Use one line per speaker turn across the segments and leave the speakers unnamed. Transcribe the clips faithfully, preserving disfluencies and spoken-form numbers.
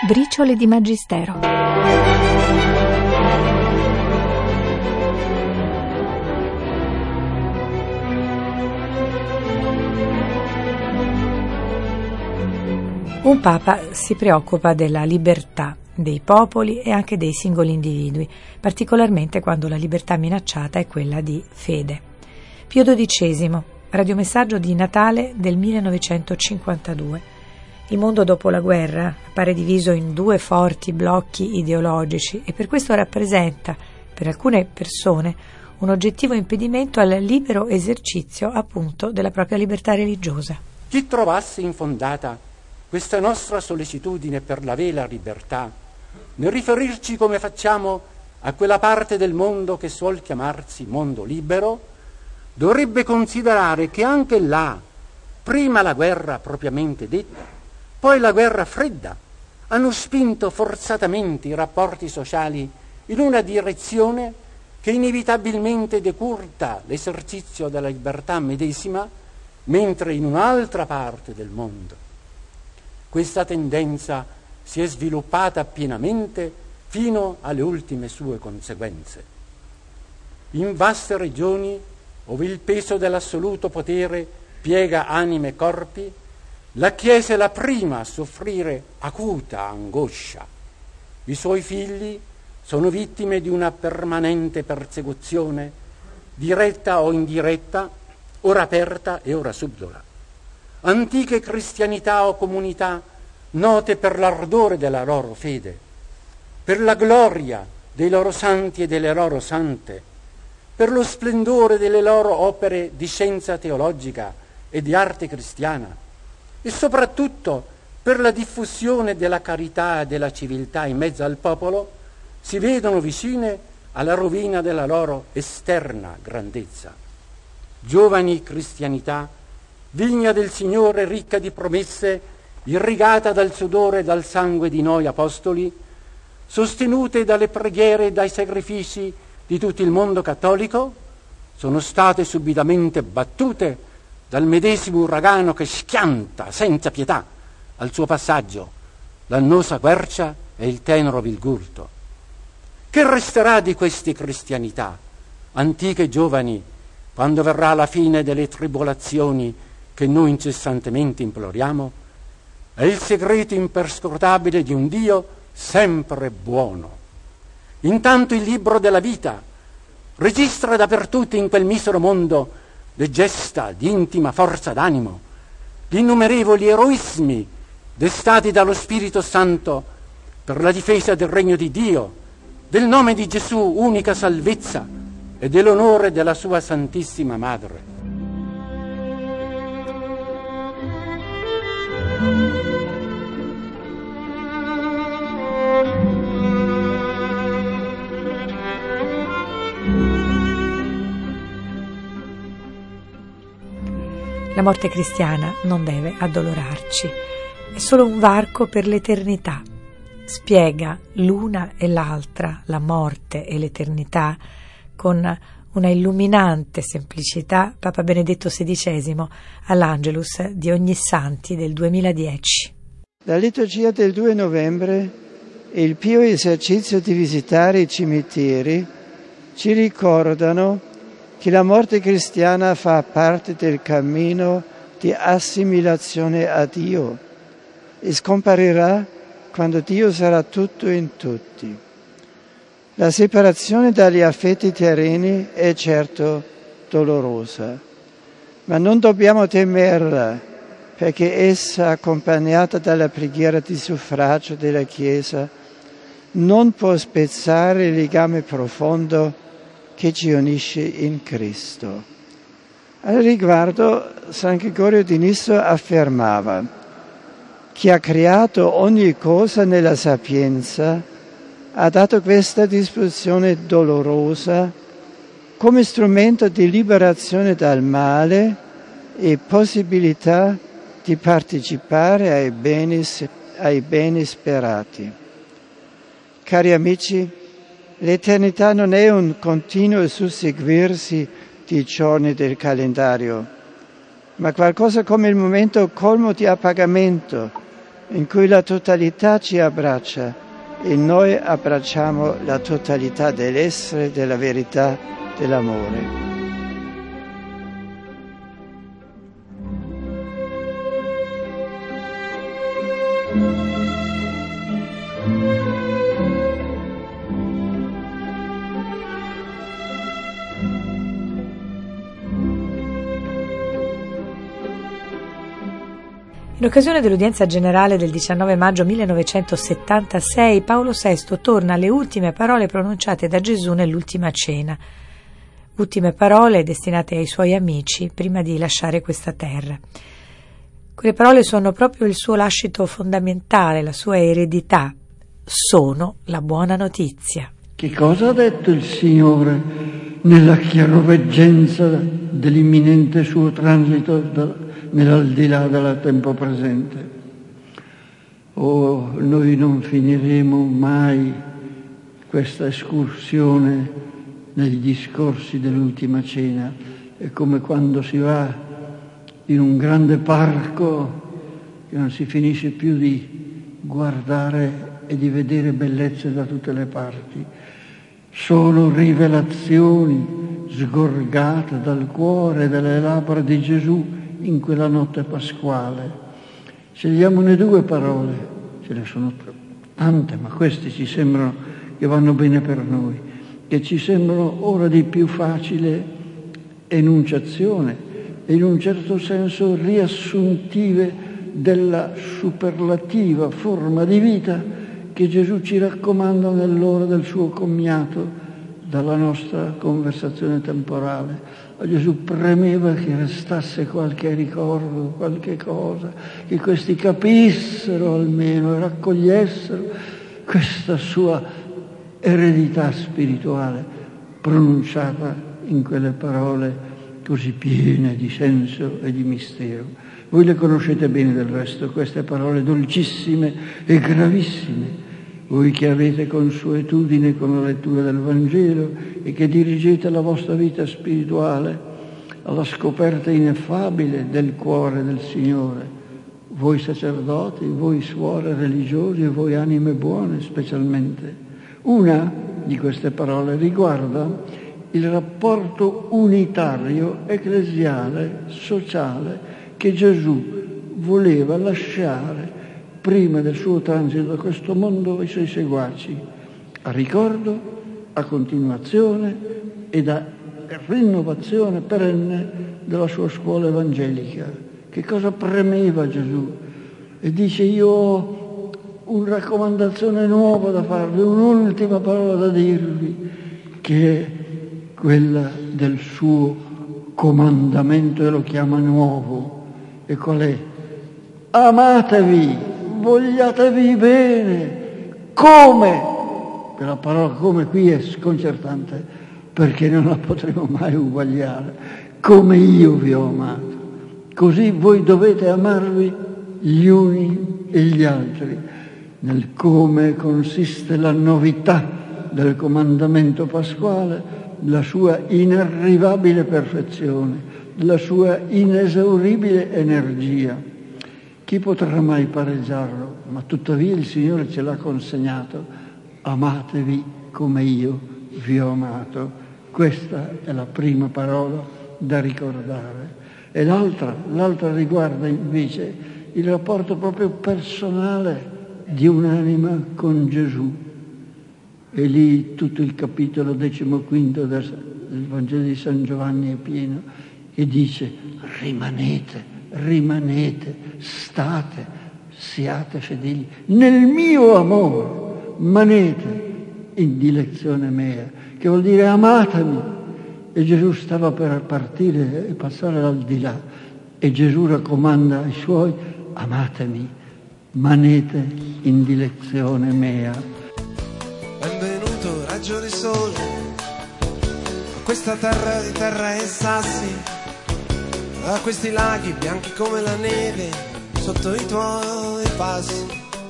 Briciole di Magistero. Un Papa si preoccupa della libertà dei popoli e anche dei singoli individui, particolarmente quando la libertà minacciata è quella di fede. Pio dodicesimo, radiomessaggio di Natale del millenovecentocinquantadue. Il mondo dopo la guerra appare diviso in due forti blocchi ideologici e per questo rappresenta, per alcune persone, un oggettivo impedimento al libero esercizio, appunto, della propria libertà religiosa.
Chi trovasse infondata questa nostra sollecitudine per la vera libertà, nel riferirci come facciamo a quella parte del mondo che suol chiamarsi mondo libero, dovrebbe considerare che anche là, prima la guerra propriamente detta, poi la guerra fredda, hanno spinto forzatamente i rapporti sociali in una direzione che inevitabilmente decurta l'esercizio della libertà medesima, mentre in un'altra parte del mondo questa tendenza si è sviluppata pienamente fino alle ultime sue conseguenze. In vaste regioni, ove il peso dell'assoluto potere piega anime e corpi, la Chiesa è la prima a soffrire acuta angoscia. I suoi figli sono vittime di una permanente persecuzione, diretta o indiretta, ora aperta e ora subdola. Antiche cristianità o comunità note per l'ardore della loro fede, per la gloria dei loro santi e delle loro sante, per lo splendore delle loro opere di scienza teologica e di arte cristiana e soprattutto per la diffusione della carità e della civiltà in mezzo al popolo, si vedono vicine alla rovina della loro esterna grandezza. Giovani cristianità, vigna del Signore ricca di promesse, irrigata dal sudore e dal sangue di noi apostoli, sostenute dalle preghiere e dai sacrifici di tutto il mondo cattolico, sono state subitamente battute dal medesimo uragano che schianta senza pietà al suo passaggio l'annosa quercia e il tenero virgulto. Che resterà di queste cristianità, antiche e giovani, quando verrà la fine delle tribolazioni che noi incessantemente imploriamo? È il segreto imperscrutabile di un Dio sempre buono. Intanto il libro della vita registra dappertutto in quel misero mondo le gesta di intima forza d'animo, gli innumerevoli eroismi destati dallo Spirito Santo per la difesa del regno di Dio, del nome di Gesù, unica salvezza, e dell'onore della sua Santissima Madre.
La morte cristiana non deve addolorarci, è solo un varco per l'eternità. Spiega l'una e l'altra, la morte e l'eternità, con una illuminante semplicità Papa Benedetto sedicesimo all'Angelus di Ognissanti del duemiladieci.
La liturgia del due novembre e il pio esercizio di visitare i cimiteri ci ricordano che la morte cristiana fa parte del cammino di assimilazione a Dio e scomparirà quando Dio sarà tutto in tutti. La separazione dagli affetti terreni è certo dolorosa, ma non dobbiamo temerla, perché essa, accompagnata dalla preghiera di suffragio della Chiesa, non può spezzare il legame profondo che ci unisce in Cristo. Al riguardo, San Gregorio di Nyssa affermava: chi ha creato ogni cosa nella sapienza ha dato questa disposizione dolorosa come strumento di liberazione dal male e possibilità di partecipare ai beni, ai beni sperati. Cari amici, l'eternità non è un continuo susseguirsi di giorni del calendario, ma qualcosa come il momento colmo di appagamento, in cui la totalità ci abbraccia e noi abbracciamo la totalità dell'essere, della verità, dell'amore.
In occasione dell'udienza generale del diciannove maggio millenovecentosettantasei, Paolo sesto torna alle ultime parole pronunciate da Gesù nell'ultima cena. Ultime parole destinate ai suoi amici prima di lasciare questa terra. Quelle parole sono proprio il suo lascito fondamentale, la sua eredità. Sono la buona notizia.
Che cosa ha detto il Signore nella chiaroveggenza dell'imminente suo transito da nell'aldilà del tempo presente? Oh, noi non finiremo mai questa escursione negli discorsi dell'ultima cena. È come quando si va in un grande parco che non si finisce più di guardare e di vedere bellezze da tutte le parti. Sono rivelazioni sgorgate dal cuore e dalle labbra di Gesù in quella notte pasquale. Scegliamone due parole, ce ne sono tante, ma queste ci sembrano che vanno bene per noi, che ci sembrano ora di più facile enunciazione e in un certo senso riassuntive della superlativa forma di vita che Gesù ci raccomanda nell'ora del suo commiato dalla nostra conversazione temporale. A Gesù premeva che restasse qualche ricordo, qualche cosa, che questi capissero almeno e raccogliessero questa sua eredità spirituale pronunciata in quelle parole così piene di senso e di mistero. Voi le conoscete bene del resto, queste parole dolcissime e gravissime. Voi che avete consuetudine con la lettura del Vangelo e che dirigete la vostra vita spirituale alla scoperta ineffabile del cuore del Signore, voi sacerdoti, voi suore religiose e voi anime buone specialmente. Una di queste parole riguarda il rapporto unitario, ecclesiale, sociale che Gesù voleva lasciare prima del suo transito da questo mondo ai suoi seguaci, a ricordo, a continuazione e a rinnovazione perenne della sua scuola evangelica. Che cosa premeva Gesù? E dice: io ho una raccomandazione nuova da farvi, un'ultima parola da dirvi, che è quella del suo comandamento, e lo chiama nuovo. E qual è? Amatevi, vogliatevi bene. Come? Quella parola come qui è sconcertante, perché non la potremo mai uguagliare. Come io vi ho amato, così voi dovete amarvi gli uni e gli altri. Nel come consiste la novità del comandamento pasquale, la sua inarrivabile perfezione, la sua inesauribile energia. Chi potrà mai pareggiarlo? Ma tuttavia il Signore ce l'ha consegnato: amatevi come io vi ho amato. Questa è la prima parola da ricordare. E l'altra, l'altra riguarda invece il rapporto proprio personale di un'anima con Gesù. E lì tutto il capitolo decimoquinto del Vangelo di San Giovanni è pieno, e dice: rimanete, rimanete, state, siate fedeli nel mio amore, manete in dilezione mea, che vuol dire amatemi. E Gesù stava per partire e passare al di là, e Gesù raccomanda ai suoi: amatemi, manete in dilezione mea.
Benvenuto raggio di sole a questa terra di terra e sassi, a questi laghi bianchi come la neve sotto i tuoi passi,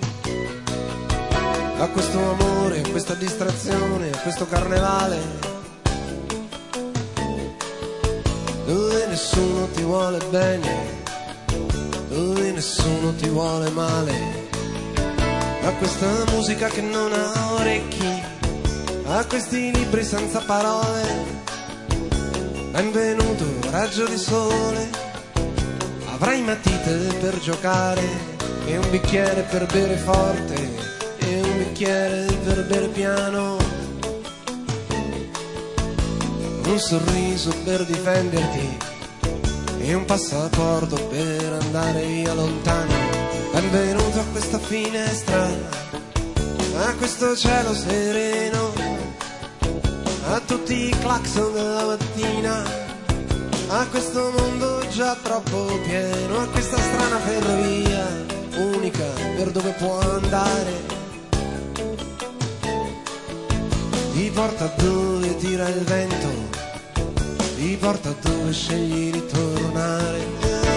a questo amore, a questa distrazione, a questo carnevale dove nessuno ti vuole bene, dove nessuno ti vuole male. A questa musica che non ha orecchi, a questi libri senza parole. Benvenuto, raggio di sole, avrai matite per giocare e un bicchiere per bere forte e un bicchiere per bere piano, un sorriso per difenderti e un passaporto per andare via lontano. Benvenuto a questa finestra, a questo cielo sereno, a tutti i clacson della mattina, a questo mondo già troppo pieno, a questa strana ferrovia unica per dove può andare. Ti porta dove tira il vento, ti porta dove scegli di tornare.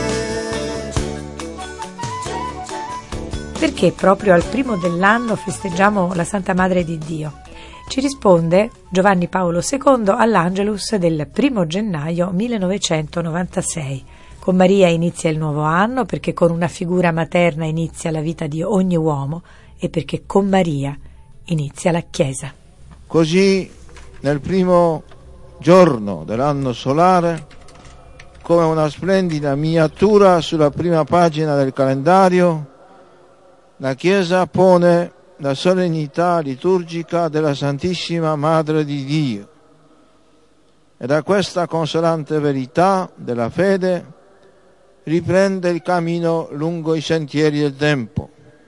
Perché proprio al primo dell'anno festeggiamo la Santa Madre di Dio? Ci risponde Giovanni Paolo secondo all'Angelus del primo gennaio millenovecentonovantasei. Con Maria inizia il nuovo anno perché con una figura materna inizia la vita di ogni uomo e perché con Maria inizia la Chiesa.
Così nel primo giorno dell'anno solare, come una splendida miniatura sulla prima pagina del calendario, la Chiesa pone la solennità liturgica della Santissima Madre di Dio. E da questa consolante verità della fede riprende il cammino lungo i sentieri del tempo.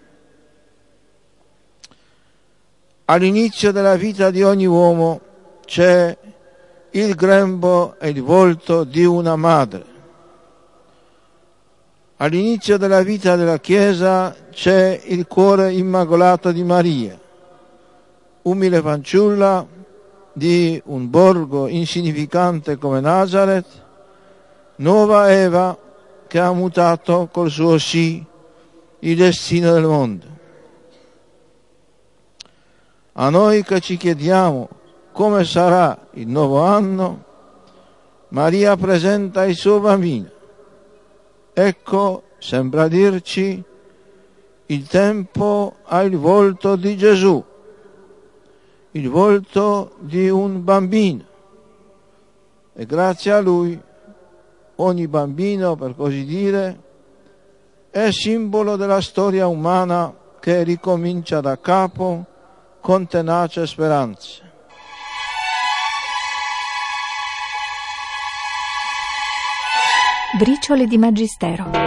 All'inizio della vita di ogni uomo c'è il grembo e il volto di una madre. All'inizio della vita della Chiesa c'è il cuore immacolato di Maria, umile fanciulla di un borgo insignificante come Nazareth, nuova Eva che ha mutato col suo sì il destino del mondo. A noi che ci chiediamo come sarà il nuovo anno, Maria presenta il suo bambino. Ecco, sembra dirci, il tempo ha il volto di Gesù, il volto di un bambino. E grazie a lui ogni bambino, per così dire, è simbolo della storia umana che ricomincia da capo con tenace speranza.
Briciole di Magistero.